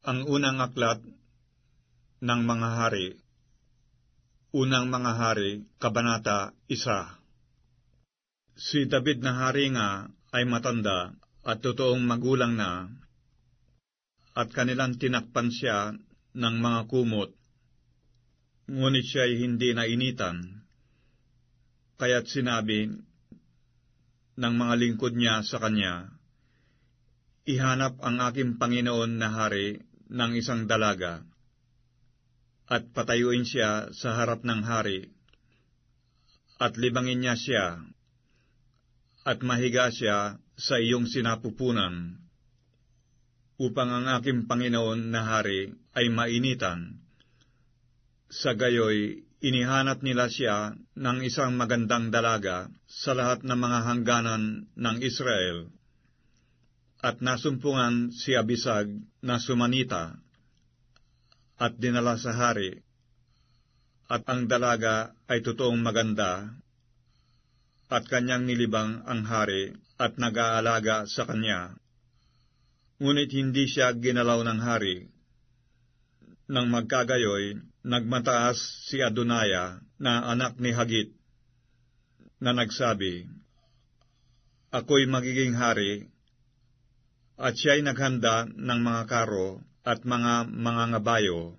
Ang unang aklat ng mga hari. Unang mga hari, Kabanata 1. Si David na hari nga ay matanda at totoong magulang na, at kanilang tinakpan siya ng mga kumot. Ngunit siya ay hindi nainitan, kaya't sinabi ng mga lingkod niya sa kanya, "Ihanap ang aking Panginoon na hari ng isang dalaga, at patayuin siya sa harap ng hari, at libangin niya siya, at mahiga siya sa iyong sinapupunan, upang ang aking Panginoon na hari ay mainitan." Sa gayoy, inihanap nila siya ng isang magandang dalaga sa lahat ng mga hangganan ng Israel, at nasumpungan si Abisag na sumanita, at dinala sa hari, at ang dalaga ay totoong maganda, at kanyang nilibang ang hari at nag-aalaga sa kanya. Ngunit hindi siya ginalaw ng hari. Nang magkagayoy, nagmataas si Adonaya na anak ni Hagit, na nagsabi, "Ako'y magiging hari," at siya'y naghanda ng mga karo at mga ngabayo,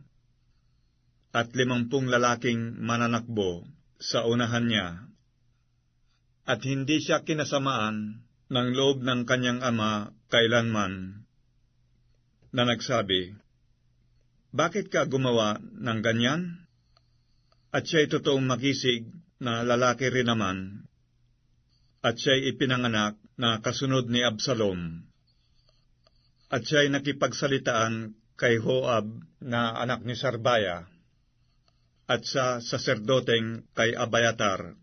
at 50 lalaking mananakbo sa unahan niya. At hindi siya kinasamaan ng loob ng kanyang ama kailanman, na nagsabi, "Bakit ka gumawa ng ganyan?" At siya'y totoong makisig na lalaki rin naman, at siya'y ipinanganak na kasunod ni Absalom. At siya'y nakipagsalitaan kay Joab na anak ni Sarbaya, at sa saserdoteng kay Abiatar.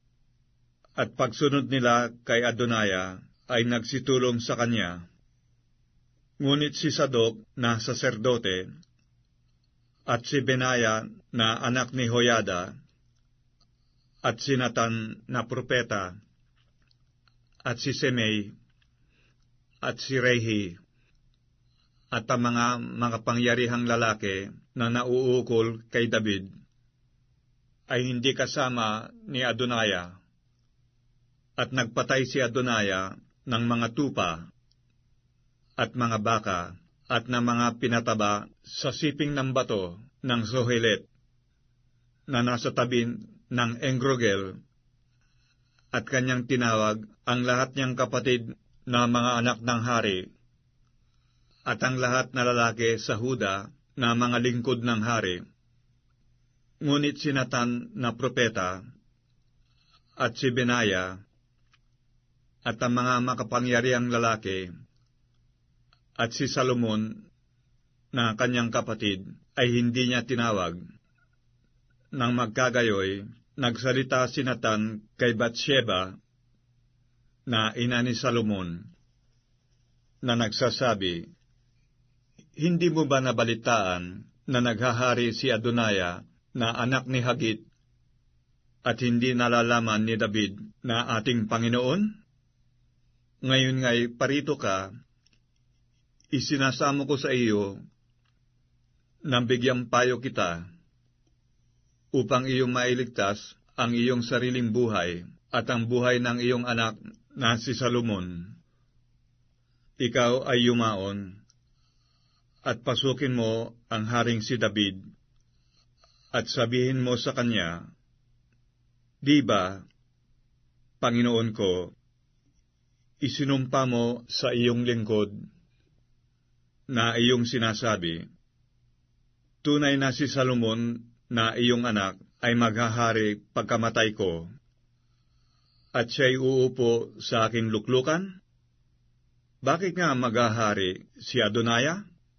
At pagsunod nila kay Adonaya ay nagsitulong sa kanya. Ngunit si Sadok na saserdote, at si Benaya na anak ni Hoyada, at si Natan na propeta, at si Semei, at si Rehi, at ang mga makapangyarihang lalaki na nauukol kay David, ay hindi kasama ni Adonaya. At nagpatay si Adonaya ng mga tupa, at mga baka, at ng mga pinataba sa siping ng bato ng Zohelet, na nasa tabi ng Engrogel, at kanyang tinawag ang lahat niyang kapatid na mga anak ng hari, at ang lahat na lalaki sa Huda na mga lingkod ng hari. Ngunit si Natan na propeta, at si Benaya, at ang mga makapangyarihang lalaki, at si Salomon na kanyang kapatid, ay hindi niya tinawag. Nang magkagayoy, nagsalita si Natan kay Batsheba, na ina ni Salomon, na nagsasabi, "Hindi mo ba nabalitaan na naghahari si Adonaya na anak ni Hagit, at hindi nalalaman ni David na ating Panginoon? Ngayon nga'y parito ka, isinasamo ko sa iyo, nang bigyang payo kita, upang iyong mailigtas ang iyong sariling buhay at ang buhay ng iyong anak na si Salomon. Ikaw ay yumaon, at pasukin mo ang haring si David, at sabihin mo sa kanya, 'Di ba, Panginoon ko, isinumpa mo sa iyong lingkod na iyong sinasabi, tunay na si Salomon na iyong anak ay maghahari pagkamatay ko, at siya'y uupo sa aking luklukan? Bakit nga maghahari si Adonaya?'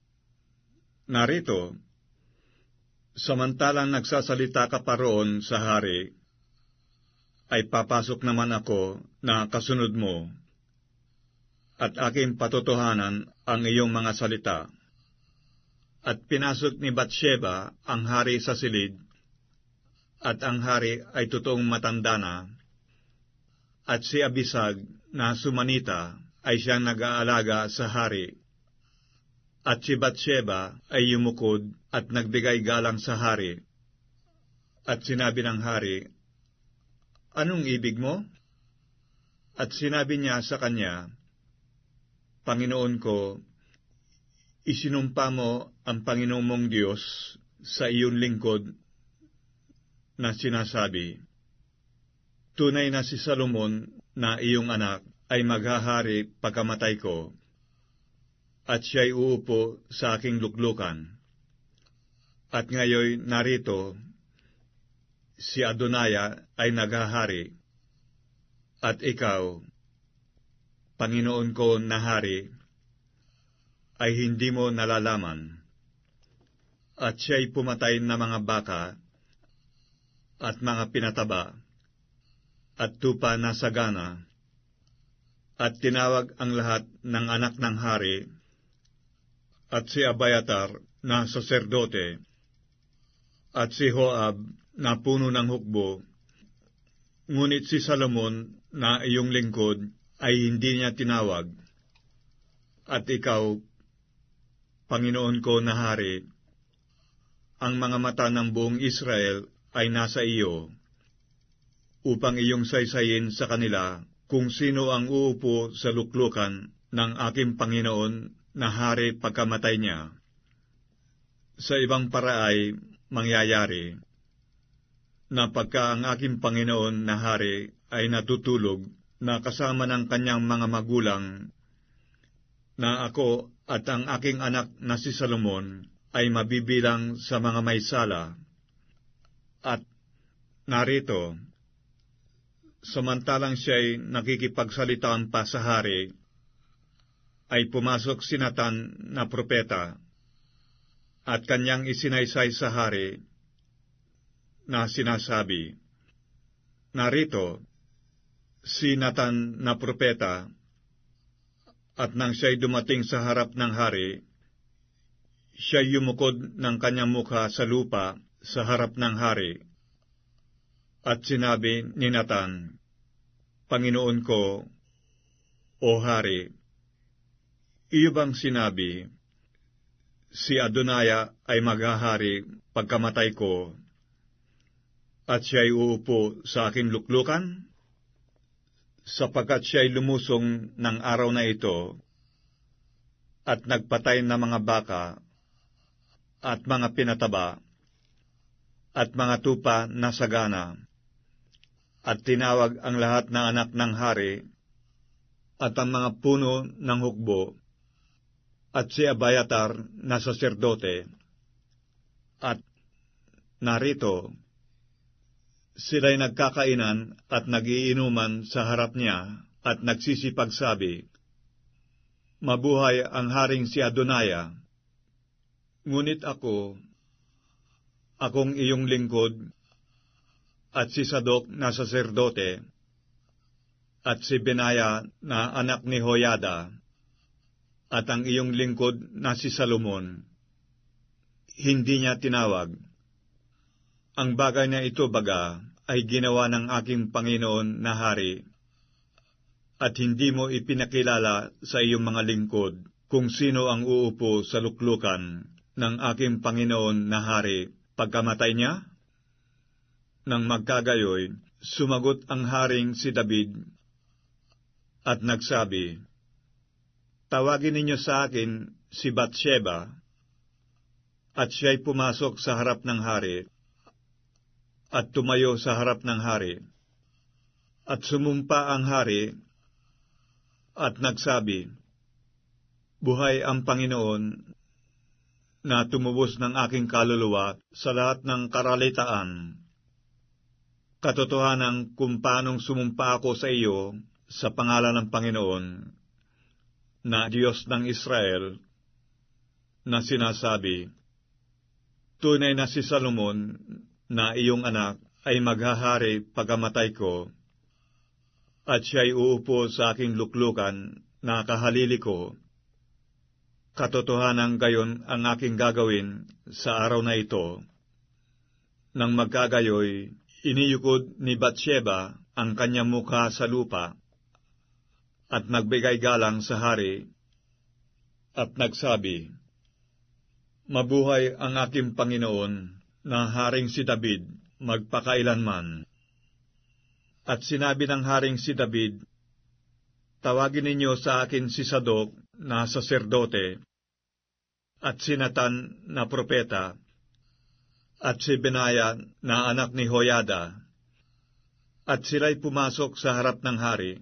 Narito, samantalang nagsasalita ka pa roon sa hari, ay papasok naman ako na kasunod mo, at aking patotohanan ang iyong mga salita." At pinasok ni Batsheba ang hari sa silid, at ang hari ay totoong matanda na, at si Abisag na sumanita ay siyang nag-aalaga sa hari. At si Bathsheba ay yumukod at nagbigay galang sa hari. At sinabi ng hari, "Anong ibig mo?" At sinabi niya sa kanya, "Panginoon ko, isinumpa mo ang Panginoong mong Diyos sa iyong lingkod na sinasabi, tunay na si Solomon na iyong anak ay maghahari pagkamatay ko, at siya'y uupo sa aking luklukan. At ngayon narito, si Adonaya ay naghahari, at ikaw, Panginoon ko na hari, ay hindi mo nalalaman." At siya'y pumatay na mga baka, at mga pinataba, at tupa na sagana, at tinawag ang lahat ng anak ng hari, at si Abiatar na saserdote, at si Joab na puno ng hukbo, ngunit si Solomon na iyong lingkod ay hindi niya tinawag. At ikaw, Panginoon ko na hari, ang mga mata ng buong Israel ay nasa iyo, upang iyong saysayin sa kanila kung sino ang uupo sa luklukan ng aking Panginoon na hari pagkamatay niya. Sa ibang paraay mangyayari, na pagka ang aking Panginoon na hari ay natutulog na kasama ng kanyang mga magulang, na ako at ang aking anak na si Solomon ay mabibilang sa mga may sala. At narito, samantalang siya'y nakikipagsalitaan pa sa hari, ay pumasok si Natan na propeta, at kanyang isinaysay sa hari, na sinasabi, narito, si Natan na propeta. At nang siya'y dumating sa harap ng hari, siya'y yumukod ng kanyang mukha sa lupa sa harap ng hari. At sinabi ni Natan, "Panginoon ko, o hari, iyo bang sinabi, si Adonaya ay maghahari pagkamatay ko, at siya'y uupo sa aking luklukan? Sapagkat siya'y lumusong ng araw na ito, at nagpatay na mga baka, at mga pinataba, at mga tupa na sagana, at tinawag ang lahat ng anak ng hari, at ang mga puno ng hukbo, at si Abiatar na saserdote. At narito, sila'y nagkakainan at nagiinuman sa harap niya, at nagsisipagsabi, mabuhay ang haring si Adonaya. Ngunit akong iyong lingkod, at si Sadok na saserdote, at si Benaya na anak ni Joyada, at ang iyong lingkod na si Solomon, hindi niya tinawag. Ang bagay na ito baga ay ginawa ng aking Panginoon na hari, at hindi mo ipinakilala sa iyong mga lingkod kung sino ang uupo sa luklukan ng aking Panginoon na hari pagkamatay niya? Nang magkagayoy, sumagot ang haring si David at nagsabi, tawagin ninyo sa akin si Bathsheba. At siya'y pumasok sa harap ng hari, at tumayo sa harap ng hari. At sumumpa ang hari, at nagsabi, buhay ang Panginoon, na tumubos ng aking kaluluwa sa lahat ng karalitaan. Katotohanan kung paanong sumumpa ako sa iyo sa pangalan ng Panginoon, na Diyos ng Israel, na sinasabi, tunay na si Solomon na iyong anak ay maghahari pagkamatay ko, at siya'y uupo sa aking luklukan na kahalili ko. Katotohanan gayon ang aking gagawin sa araw na ito. Nang magkagayoy, iniyukod ni Bathsheba ang kanyang mukha sa lupa, at nagbigay galang sa hari, at nagsabi, Mabuhay ang aking Panginoon na Haring si David magpakailanman. At sinabi ng Haring si David, tawagin ninyo sa akin si Sadok na saserdote, at si Natan na propeta, at si Benaya na anak ni Hoyada. At sila'y pumasok sa harap ng hari,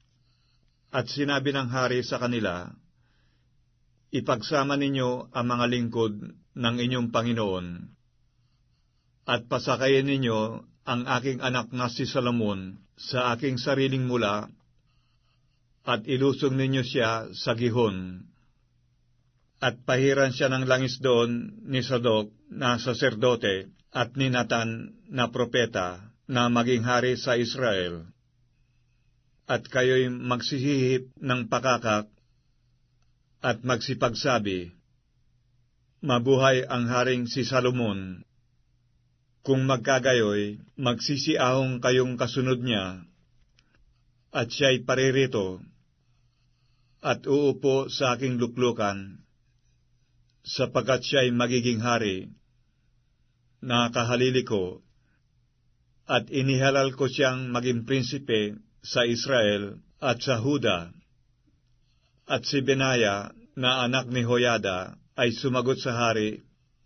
at sinabi ng hari sa kanila, ipagsama ninyo ang mga lingkod ng inyong Panginoon, at pasakayin ninyo ang aking anak na si Salomon sa aking sariling mula, at ilusong ninyo siya sa Gihon. At pahiran siya ng langis doon ni Sadok na saserdote at ni Natan na propeta na maging hari sa Israel. At kayo'y magsihihip ng pakakak at magsipagsabi, mabuhay ang haring si Salomon. Kung magkagayoy, magsisiahong kayong kasunod niya, at siya'y paririto, at uupo sa aking luklukan, sapagkat siya'y magiging hari, na kahalili ko, at inihalal ko siyang maging prinsipe sa Israel at sa Huda. At si Benaya, na anak ni Hoyada, ay sumagot sa hari,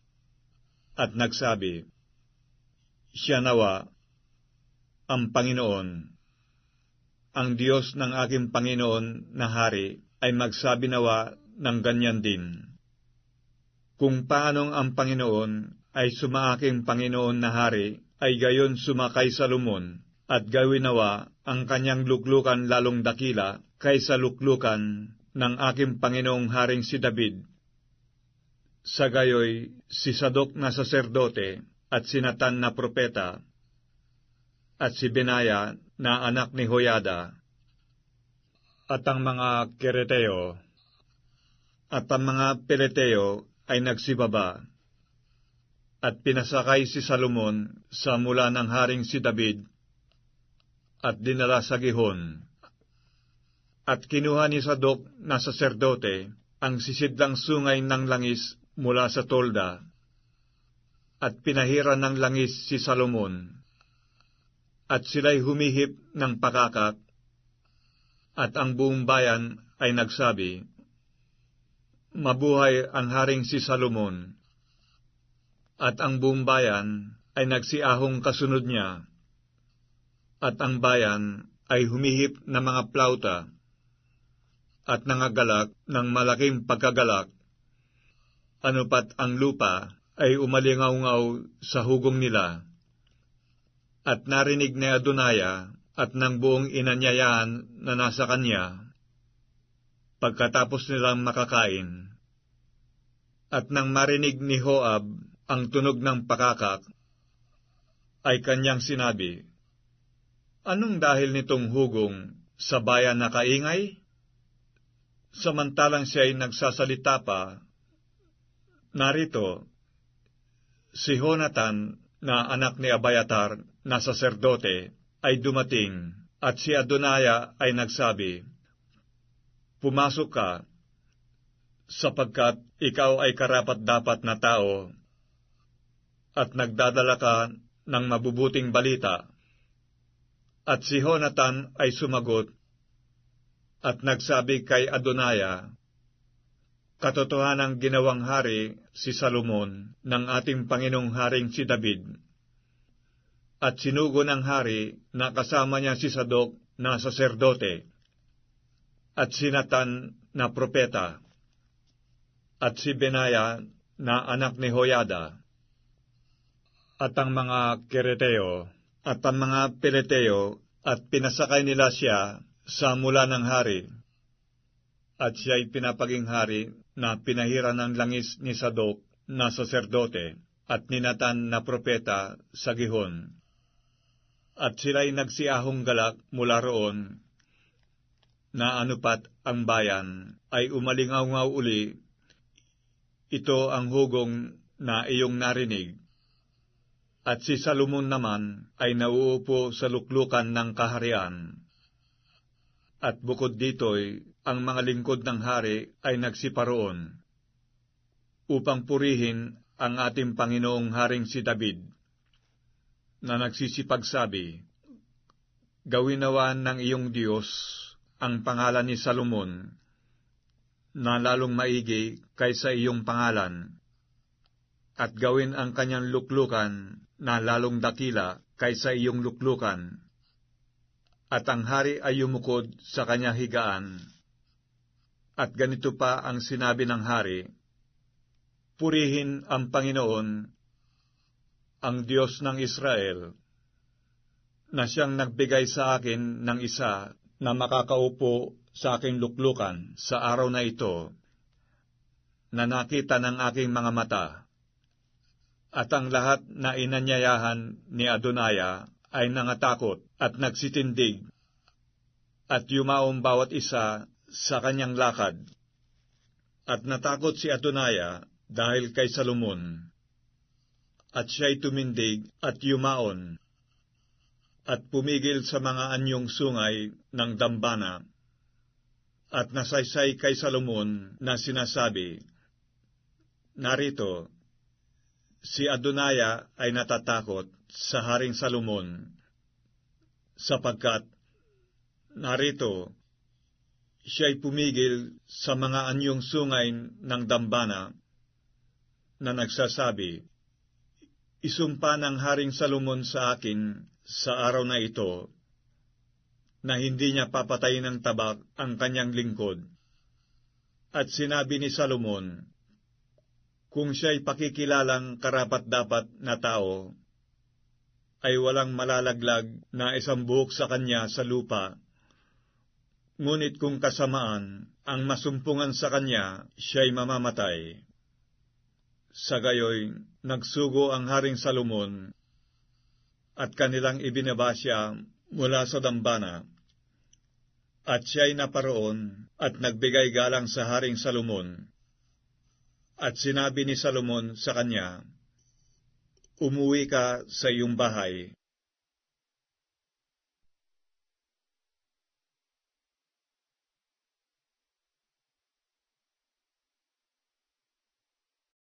at nagsabi, siya nawa, ang Panginoon, ang Diyos ng aking Panginoon na hari, ay magsabi nawa ng ganyan din. Kung paanong ang Panginoon ay sumaaking Panginoon na hari, ay gayon sumakay Salomon, at gawin nawa ang kanyang luklukan lalong dakila kaysa luklukan ng aking Panginoong haring si David. Sa gayoy, si Sadok na saserdote, at si Natan na propeta, at si Benaya na anak ni Hoyada, at ang mga Kereteo, at ang mga Peleteo ay nagsibaba, at pinasakay si Salomon sa mula ng haring si David, at dinala sa Gihon. At kinuha ni Sadok na saserdote ang sisidlang sungay ng langis mula sa tolda, at pinahiran ng langis si Salomon, at sila'y humihip ng pakakak, at ang buong bayan ay nagsabi, mabuhay ang haring si Salomon, at ang buong bayan ay nagsiahong kasunod niya, at ang bayan ay humihip ng mga plauta, at nangagalak ng malaking pagkagalak, anupat ang lupa ay umalingaw-ngaw sa hugong nila. At narinig ni Adonaya at ng buong inanyayaan na nasa kanya, pagkatapos nilang makakain. At nang marinig ni Joab ang tunog ng pakakak, ay kanyang sinabi, anong dahil nitong hugong sa bayan na kaingay? Samantalang siya'y nagsasalita pa, narito, si Jonathan na anak ni Abiatar na saserdote ay dumating, at si Adonaya ay nagsabi, pumasok ka, sapagkat ikaw ay karapat-dapat na tao, at nagdadala ka ng mabubuting balita. At si Jonathan ay sumagot, at nagsabi kay Adonaya, katotohanang ginawang hari si Salomon ng ating Panginoong haring si David. At sinugo ng hari na kasama niya si Sadok na saserdote, at si Natan na propeta, at si Benaya na anak ni Hoyada, at ang mga Kereteo, at ang mga Peleteo, at pinasakay nila siya sa mula ng hari. At siya'y pinapaging hari na pinahiran ng langis ni Sadok na saserdote at ni Natan na propeta sa Gihon. At sila'y nagsiahong galak mula roon, na anupat ang bayan ay umalingaw-ngaw uli. Ito ang hugong na iyong narinig. At si Salomon naman ay nauupo sa luklukan ng kaharian. At bukod dito'y ang mga lingkod ng hari ay nagsiparoon. upang purihin ang ating Panginoong Haring si David, na nagsisipagsabi, "Gawin nawa ng iyong Diyos ang pangalan ni Salomon, na lalong maigi kaysa iyong pangalan, at gawin ang kanyang luklukan na lalong dakila kaysa iyong luklukan, at ang hari ay yumukod sa kanya higaan." At ganito pa ang sinabi ng hari, "Purihin ang Panginoon, ang Diyos ng Israel, na siyang nagbigay sa akin ng isa na makakaupo sa aking luklukan sa araw na ito, na nakita ng aking mga mata." At ang lahat na inanyayahan ni Adonaya ay nangatakot at nagsitindig, at yumaong bawat isa sa kanyang lakad. At natakot si Adonaya dahil kay Salomon, at siya'y tumindig at yumaon, at pumigil sa mga anyong sungay ng dambana, at nasaysay kay Salomon na sinasabi, "Narito, si Adonaya ay natatakot sa Haring Salomon, sapagkat, narito, siya'y pumigil sa mga anyong sungay ng dambana, na nagsasabi, isumpa ng Haring Salomon sa akin sa araw na ito, na hindi niya papatayin ng tabak ang kanyang lingkod." At sinabi ni Salomon, kung siya'y pakikilalang karapat-dapat na tao, ay walang malalaglag na isang buhok sa kanya sa lupa. Ngunit kung kasamaan ang masumpungan sa kanya, siya'y mamamatay. Sa gayoy, nagsugo ang Haring Salomon, at kanilang ibinaba siya mula sa dambana. At siya'y naparoon at nagbigay galang sa Haring Salomon. At sinabi ni Salomon sa kanya, "Umuwi ka sa iyong bahay,